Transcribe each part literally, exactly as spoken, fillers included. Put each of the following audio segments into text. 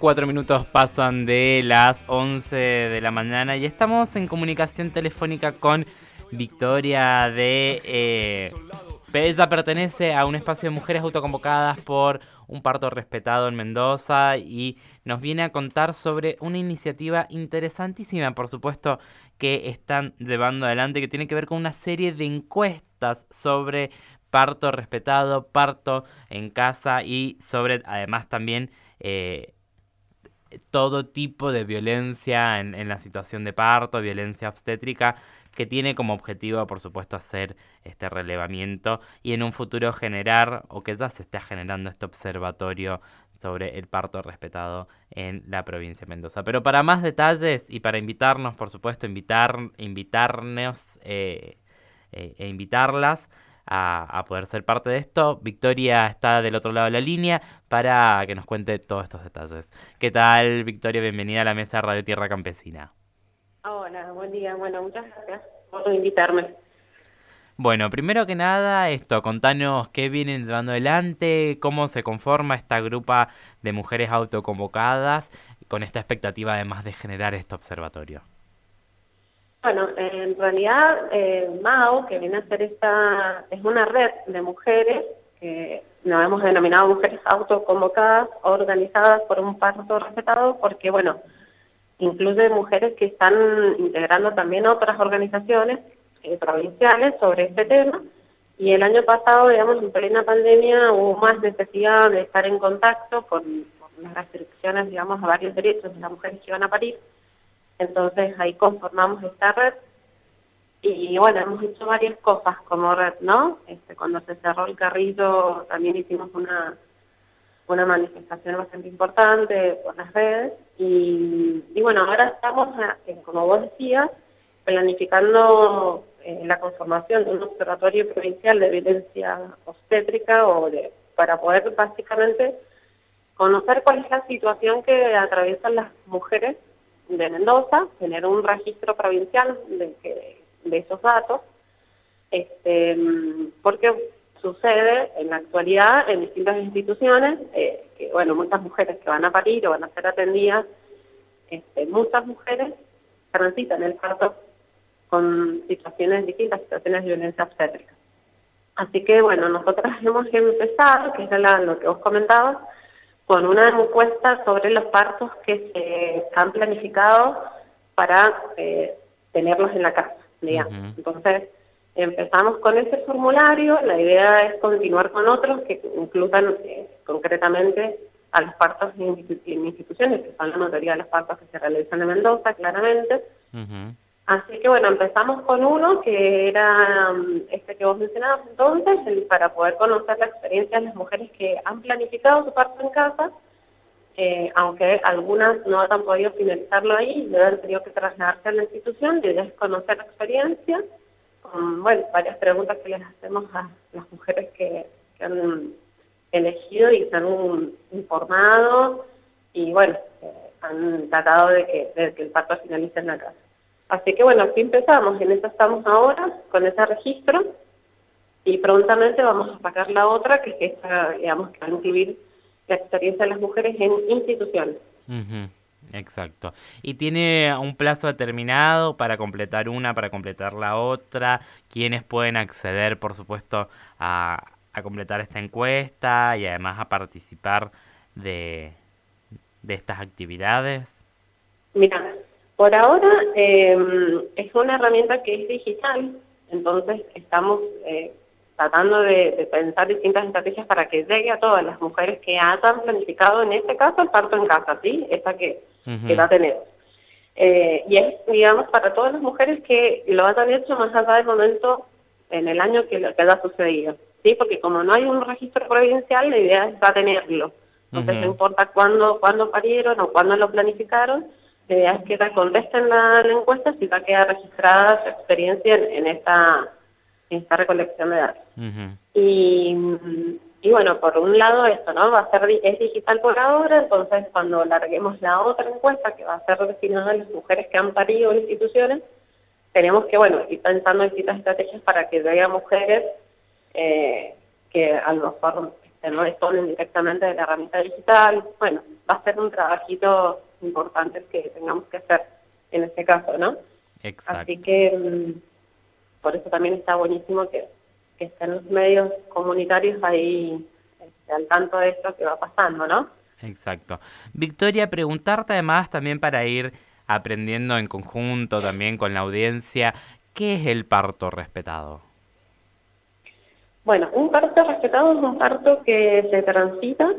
Cuatro minutos pasan de las once de la mañana y estamos en comunicación telefónica con Victoria de... Eh, ella pertenece a un espacio de mujeres autoconvocadas por un parto respetado en Mendoza y nos viene a contar sobre una iniciativa interesantísima, por supuesto, que están llevando adelante, que tiene que ver con una serie de encuestas sobre parto respetado, parto en casa y sobre, además, también... Eh, todo tipo de violencia en, en la situación de parto, violencia obstétrica, que tiene como objetivo, por supuesto, hacer este relevamiento y en un futuro generar, o que ya se está generando, este observatorio sobre el parto respetado en la provincia de Mendoza. Pero para más detalles y para invitarnos, por supuesto, invitar, invitarnos eh, eh, e invitarlas a, a poder ser parte de esto, Victoria está del otro lado de la línea para que nos cuente todos estos detalles. ¿Qué tal, Victoria? Bienvenida a la mesa de Radio Tierra Campesina. Hola, buen día. Bueno, muchas gracias por invitarme. Bueno, primero que nada, esto, contanos qué vienen llevando adelante, cómo se conforma esta grupa de mujeres autoconvocadas con esta expectativa además de generar este observatorio. Bueno, en realidad eh, MAO, que viene a ser esta, es una red de mujeres que nos hemos denominado mujeres autoconvocadas, organizadas por un parto respetado, porque bueno, incluye mujeres que están integrando también otras organizaciones eh, provinciales sobre este tema. Y el año pasado, digamos, en plena pandemia, hubo más necesidad de estar en contacto con, con las restricciones, digamos, a varios derechos de las mujeres que iban a parir. Entonces ahí conformamos esta red y bueno, hemos hecho varias cosas como red, ¿no? Este, cuando se cerró el Carrillo también hicimos una, una manifestación bastante importante por las redes y, y bueno, ahora estamos, eh, como vos decías, planificando eh, la conformación de un observatorio provincial de violencia obstétrica o de, para poder básicamente conocer cuál es la situación que atraviesan las mujeres de Mendoza, tener un registro provincial de, que, de esos datos, este, porque sucede en la actualidad en distintas instituciones eh, que, bueno, muchas mujeres que van a parir o van a ser atendidas, este, muchas mujeres transitan el parto con situaciones distintas, situaciones de violencia obstétrica. Así que, bueno, nosotras hemos empezado, que es la, lo que vos comentabas, con una encuesta sobre los partos que se han planificado para eh, tenerlos en la casa, digamos. Uh-huh. Entonces, empezamos con ese formulario, la idea es continuar con otros que incluyan eh, concretamente a los partos en, institu- en instituciones, que son la mayoría de los partos que se realizan en Mendoza, claramente. Uh-huh. Así que bueno, empezamos con uno que era este que vos mencionabas entonces, el, para poder conocer la experiencia de las mujeres que han planificado su parto en casa, eh, aunque algunas no han podido finalizarlo ahí, y han tenido que trasladarse a la institución, y es conocer la experiencia, con bueno, varias preguntas que les hacemos a las mujeres que, que han elegido y se han informado, y bueno, eh, han tratado de que, de que el parto finalice en la casa. Así que bueno, aquí empezamos, en eso estamos ahora, con ese registro, y prontamente vamos a sacar la otra, que es esta, digamos, que va a incluir la experiencia de las mujeres en instituciones. Uh-huh. Exacto. ¿Y tiene un plazo determinado para completar una, para completar la otra? ¿Quiénes pueden acceder, por supuesto, a, a completar esta encuesta y además a participar de, de estas actividades? Mira, por ahora eh, es una herramienta que es digital, entonces estamos eh, tratando de, de pensar distintas estrategias para que llegue a todas las mujeres que hayan planificado, en este caso, el parto en casa, ¿sí? Esta que, uh-huh. que la tenemos. Eh, y es, digamos, para todas las mujeres que lo hayan hecho más allá del momento en el año que, que haya sucedido, ¿sí? Porque como no hay un registro provincial, la idea es ya tenerlo. Entonces, uh-huh. no importa cuándo, cuándo parieron o cuándo lo planificaron, la idea es que te contesten la, la encuesta si ya queda registrada su experiencia en, en, esta, en esta recolección de datos. Uh-huh. Y, y bueno, por un lado esto, ¿no? Va a ser, es digital por ahora, entonces cuando larguemos la otra encuesta, que va a ser destinada a las mujeres que han parido en instituciones, tenemos que, bueno, ir pensando en distintas estrategias para que haya mujeres eh, que a lo mejor este, no disponen directamente de la herramienta digital, bueno, va a ser un trabajito importante que tengamos que hacer en este caso, ¿no? Exacto. Así que mm, por eso también está buenísimo que, que estén los medios comunitarios ahí este, al tanto de esto que va pasando, ¿no? Exacto. Victoria, preguntarte además también para ir aprendiendo en conjunto también con la audiencia, ¿qué es el parto respetado? Bueno, un parto respetado es un parto que se transita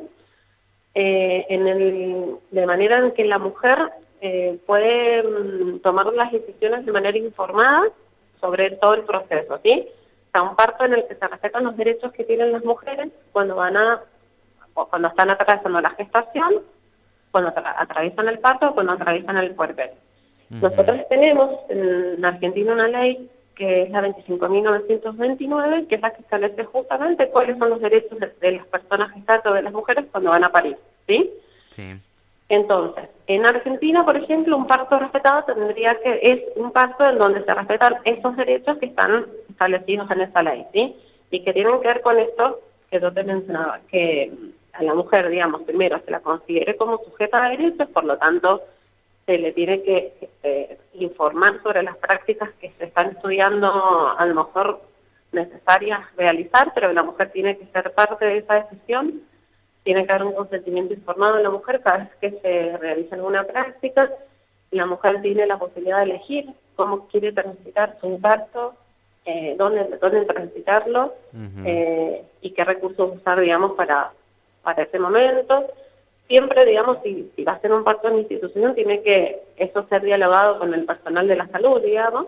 eh, en el, de manera en que la mujer eh, puede mm, tomar las decisiones de manera informada sobre todo el proceso, ¿sí? O sea, un parto en el que se respetan los derechos que tienen las mujeres cuando van a, o cuando están atravesando la gestación, cuando atra atraviesan el parto o cuando atraviesan el puerperio. Uh-huh. Nosotros tenemos en Argentina una ley que es la veinticinco mil novecientos veintinueve, que es la que establece justamente cuáles son los derechos de, de las personas gestantes o de las mujeres cuando van a parir, ¿sí? Sí. Entonces, en Argentina, por ejemplo, un parto respetado tendría que, es un parto en donde se respetan esos derechos que están establecidos en esa ley, ¿sí? Y que tienen que ver con esto que yo te mencionaba, que a la mujer, digamos, primero se la considere como sujeta de derechos, por lo tanto, se le tiene que eh, informar sobre las prácticas que se están estudiando, a lo mejor necesarias realizar, pero la mujer tiene que ser parte de esa decisión, tiene que haber un consentimiento informado de la mujer cada vez que se realiza alguna práctica, y la mujer tiene la posibilidad de elegir cómo quiere transitar su parto, eh, dónde, dónde transitarlo, uh-huh. eh, y qué recursos usar, digamos, para, para ese momento. Siempre, digamos, si, si va a ser un parto en institución, tiene que eso ser dialogado con el personal de la salud, digamos.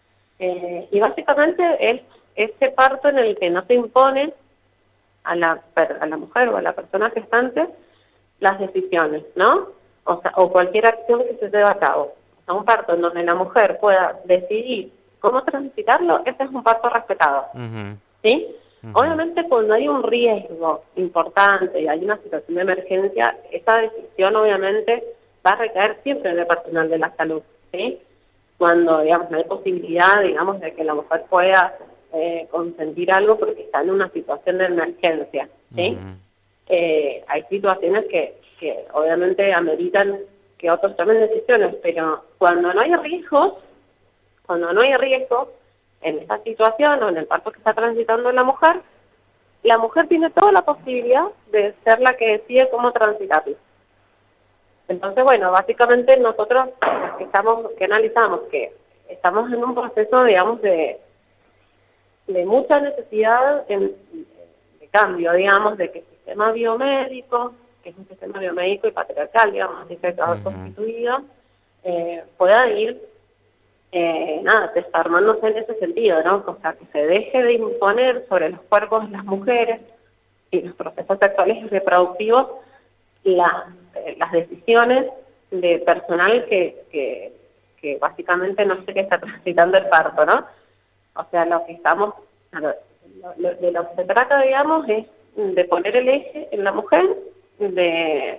Eh, y básicamente es ese parto en el que no se impone a la, a la mujer o a la persona gestante las decisiones, ¿no? O sea, o cualquier acción que se lleve a cabo. O sea, un parto en donde la mujer pueda decidir cómo transitarlo, ese es un parto respetado, uh-huh. ¿sí? Uh-huh. Obviamente cuando hay un riesgo importante y hay una situación de emergencia, esa decisión obviamente va a recaer siempre en el personal de la salud, ¿sí? Cuando, digamos, no hay posibilidad, digamos, de que la mujer pueda eh, consentir algo porque está en una situación de emergencia, ¿sí? Uh-huh. eh, hay situaciones que, que obviamente ameritan que otros tomen decisiones, pero cuando no hay riesgos, cuando no hay riesgo, en esta situación o en el parto que está transitando la mujer, la mujer tiene toda la posibilidad de ser la que decide cómo transitarlo. Entonces, bueno, básicamente nosotros que estamos, que analizamos que estamos en un proceso, digamos, de, de mucha necesidad en, de cambio, digamos, de que el sistema biomédico, que es un sistema biomédico y patriarcal, digamos, así que uh-huh. constituido, eh, pueda ir Eh, nada, desarmándose en ese sentido, ¿no? O sea, que se deje de imponer sobre los cuerpos de las mujeres y los procesos sexuales y reproductivos la, eh, las decisiones de personal que, que, que básicamente no sé qué está transitando el parto, ¿no? O sea, lo que estamos, lo, lo, de lo que se trata, digamos, es de poner el eje en la mujer, de...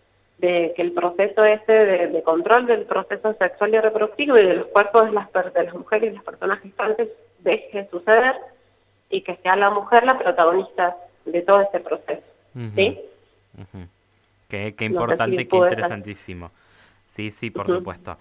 de que el proceso ese de, de control del proceso sexual y reproductivo y de los cuerpos de las, de las mujeres y las personas gestantes deje de suceder y que sea la mujer la protagonista de todo este proceso, uh-huh. ¿sí? Uh-huh. Qué, qué importante, no sé si qué interesantísimo. Sí, sí, por uh-huh. supuesto.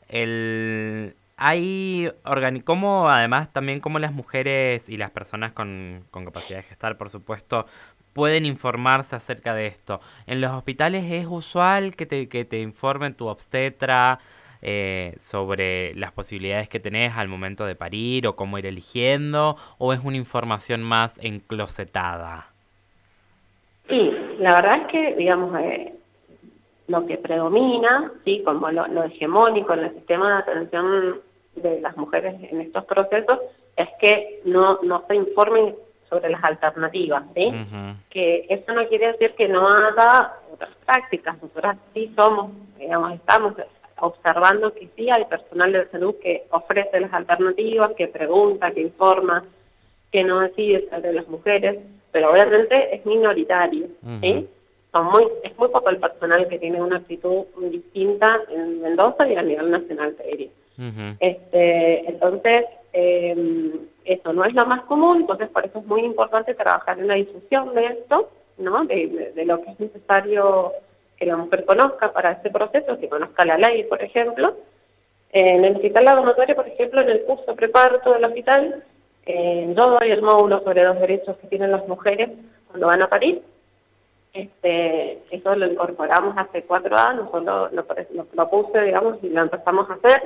El... Hay organi- cómo además también cómo las mujeres y las personas con, con capacidad de gestar, por supuesto, pueden informarse acerca de esto. En los hospitales es usual que te, que te informen tu obstetra eh, sobre las posibilidades que tenés al momento de parir o cómo ir eligiendo, o es una información más enclosetada. Sí, la verdad es que, digamos, eh, lo que predomina, sí, como lo, lo hegemónico en el sistema de atención de las mujeres en estos procesos, es que no, no se informen sobre las alternativas, ¿sí? Uh-huh. Que eso no quiere decir que no haga otras prácticas. Nosotros sí somos, digamos, estamos observando que sí hay personal de salud que ofrece las alternativas, que pregunta, que informa, que no decide sobre las mujeres, pero obviamente es minoritario, uh-huh. ¿sí? Son muy, es muy poco el personal que tiene una actitud muy distinta en Mendoza y a nivel nacional, te diría. Uh-huh. Este, entonces, eh, eso no es lo más común, entonces por eso es muy importante trabajar en la difusión de esto, ¿no? De, de, de lo que es necesario que la mujer conozca para ese proceso, que conozca la ley, por ejemplo. En el hospital laboratorio, por ejemplo, en el curso preparto del hospital, eh, yo doy el módulo sobre los derechos que tienen las mujeres cuando van a parir. Este, eso lo incorporamos hace cuatro años, o lo, lo, lo propuse, digamos, y lo empezamos a hacer.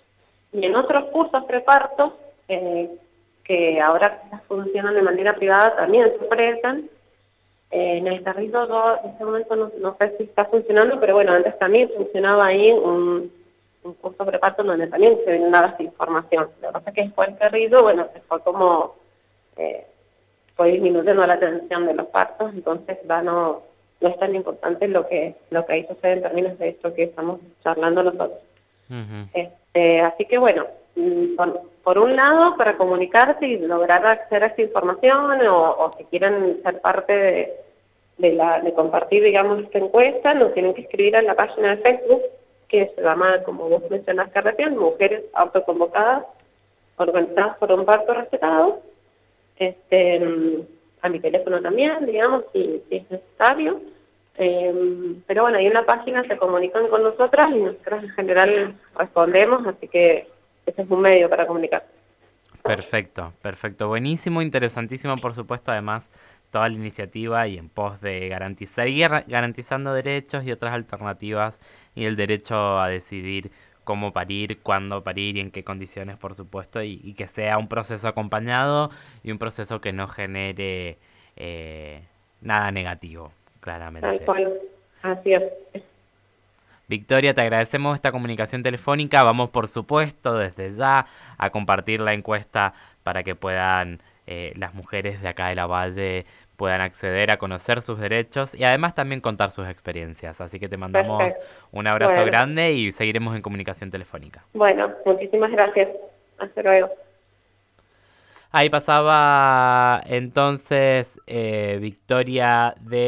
Y en otros cursos prepartos, eh, que ahora funcionan de manera privada, también se ofrecen. Eh, en el Carrito yo en este momento no, no sé si está funcionando, pero bueno, antes también funcionaba ahí un, un curso preparto donde también se brindaba esta información. Lo que pasa es que después el Carrito, bueno, se fue como, eh, fue disminuyendo la atención de los partos, entonces ya no, no es tan importante lo que, lo que ahí sucede en términos de esto que estamos charlando nosotros. Uh-huh. Este, así que bueno, por, por un lado, para comunicarse y lograr acceder a esta información, o, o si quieren ser parte de, de, la, de compartir, digamos, esta encuesta, nos tienen que escribir a la página de Facebook, que se llama, como vos mencionaste recién, Mujeres Autoconvocadas, Organizadas por un Parto Respetado. Este, a mi teléfono también, digamos, si, si es necesario. Eh, pero bueno, ahí en la página se comunican con nosotras y nosotros en general respondemos, así que ese es un medio para comunicar. Perfecto, perfecto, buenísimo, interesantísimo, por supuesto, además toda la iniciativa y en pos de garantizar y garantizando derechos y otras alternativas y el derecho a decidir cómo parir, cuándo parir y en qué condiciones, por supuesto, y, y que sea un proceso acompañado y un proceso que no genere eh, nada negativo, claramente. Tal cual, así es. Victoria, te agradecemos esta comunicación telefónica. Vamos, por supuesto, desde ya a compartir la encuesta para que puedan eh, las mujeres de acá de la Valle puedan acceder a conocer sus derechos y además también contar sus experiencias. Así que te mandamos Perfecto. un abrazo bueno. grande y seguiremos en comunicación telefónica. Bueno, muchísimas gracias. Hasta luego. Ahí pasaba entonces eh, Victoria de